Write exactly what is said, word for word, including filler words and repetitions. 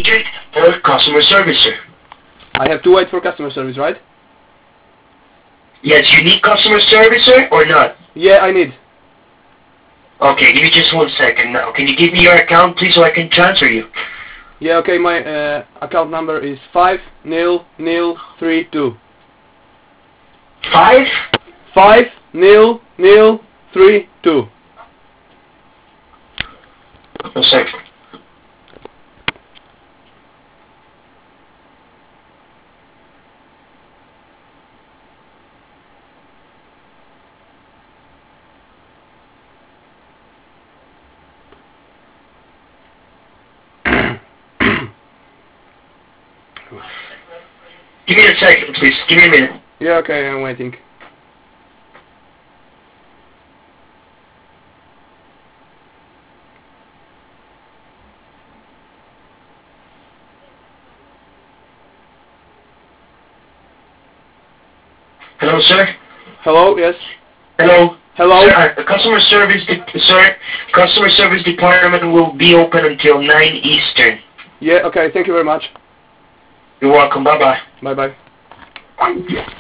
district or customer service, sir? I have to wait for customer service, right? Yes, you need customer service, sir, or not? Yeah, I need. Okay, give me just one second now. Can you give me your account, please, so I can transfer you? Yeah, okay, my uh, account number is five nil nil three two. Five? Five nil nil three two. One second. Give me a second, please. Give me a minute. Yeah, okay, I'm waiting. Hello, sir? Hello, yes? Hello? Hello? Sir, uh, customer service, de sir, customer service department will be open until nine Eastern. Yeah, okay, thank you very much. You're welcome. Bye-bye. Bye-bye.